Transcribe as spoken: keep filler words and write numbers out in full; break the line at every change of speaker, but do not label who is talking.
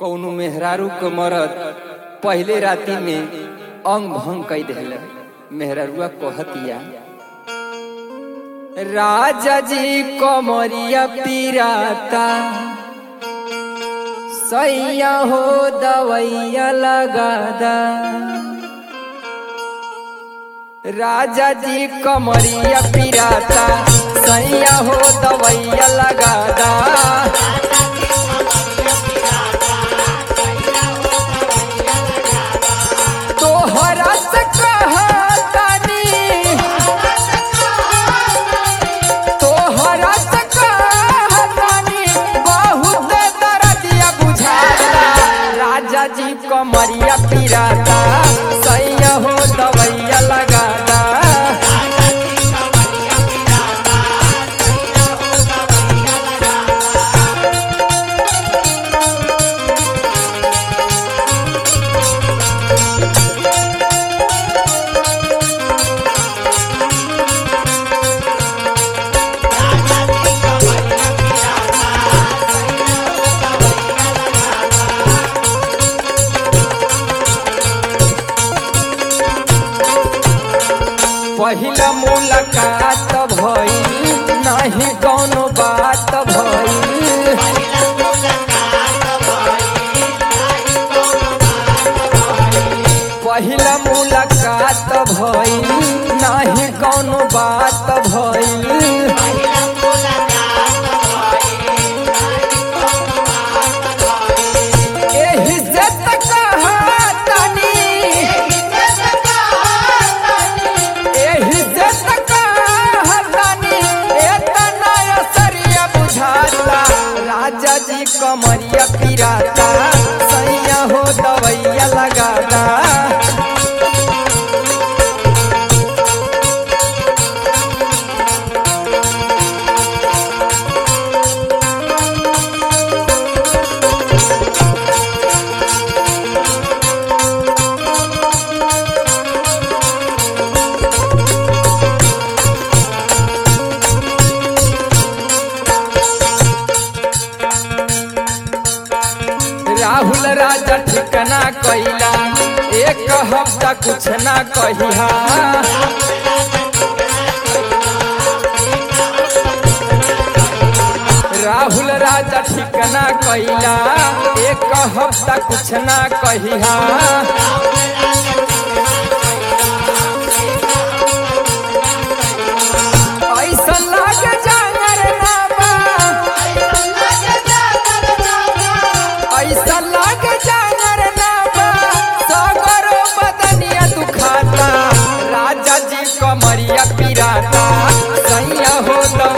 कौनो मेहरारू के मरद पहले राती में अंग भंग कई देले। मेहरारुआ कहतिया राजा जी कमरिया पीराता सैया हो दवैया लगादा। राजा जी कमरिया पीराता सैया हो दवैया लगादा। तोहरा से कहतानी तोहरा से कहतानी बहुत दर्दिया बुझाता। राजा जी कमरिया पीराता सैया हो दवैया लगादा। पहिला मुलाकात भइल नाही कौनो बात भइल। पहिला मुलाकात भइल नाही कौनो बात भइल। एही से त कहतानी एही से त कहतानी एतना असरिया बुझाता। राजा जी कमरिया पीराता सैया हो दवैया लगादा। राहुल राजा ठिकना कइला एक हफ्ता कुछ ना कहिहा। राहुल राजा ठिकना कइला एक हफ्ता कुछ ना कहिहा। ऐसा लागे जांगर ना बा ऐसा लागे जांगर ना बा सगरो बदनिया दुखाता। राजा जी कमरिया पीराता सैया हो दवैया